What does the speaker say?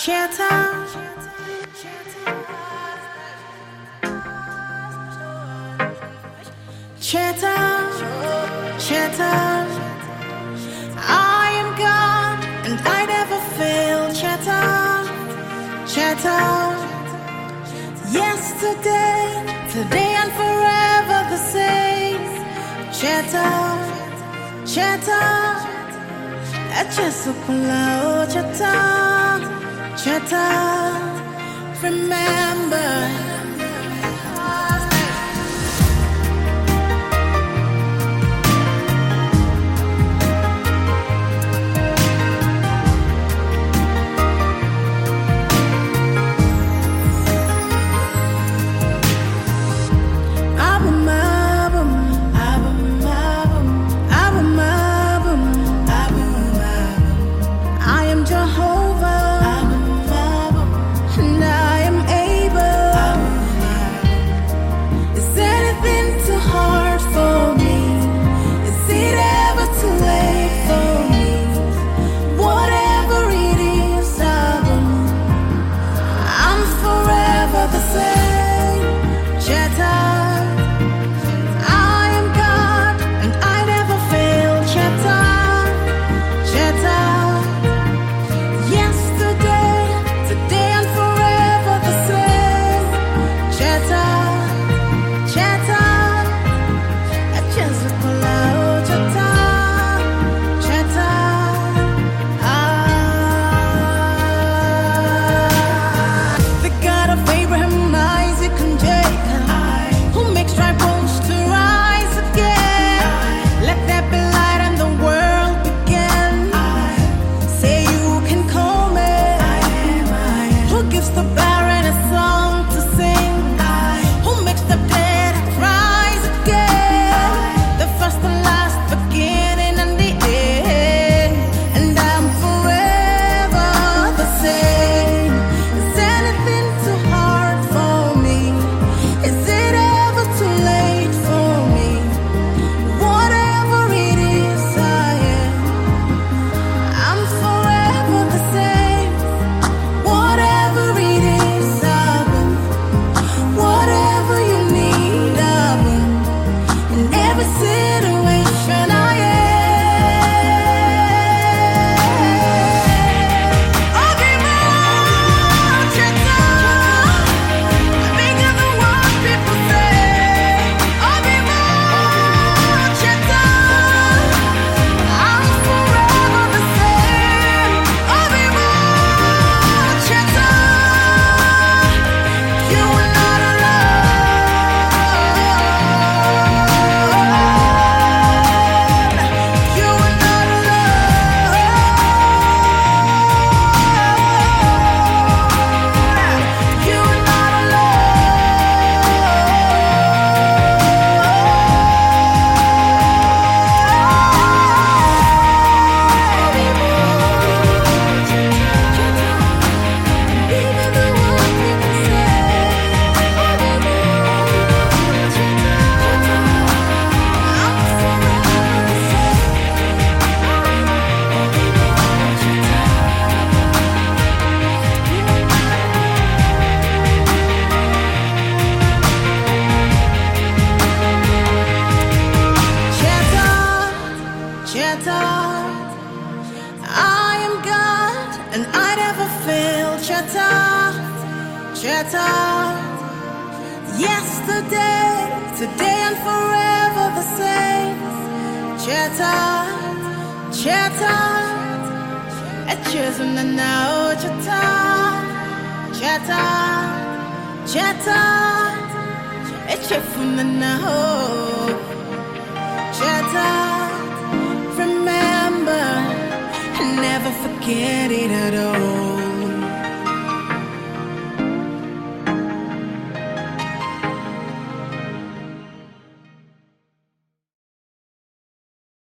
Chatter, chatter, chatter. I am God and I never fail. Chatter, chatter. Yesterday, today and forever the same. Chatter, chatter. Just so loud, chatter, chatter. Remember. I am God and I never fail. Chatter, chatter. Yesterday, today and forever the same. Chatter, chatter. Just now, chatter, chatter, chatter. Just now, chatter. Remember, never forget it at all.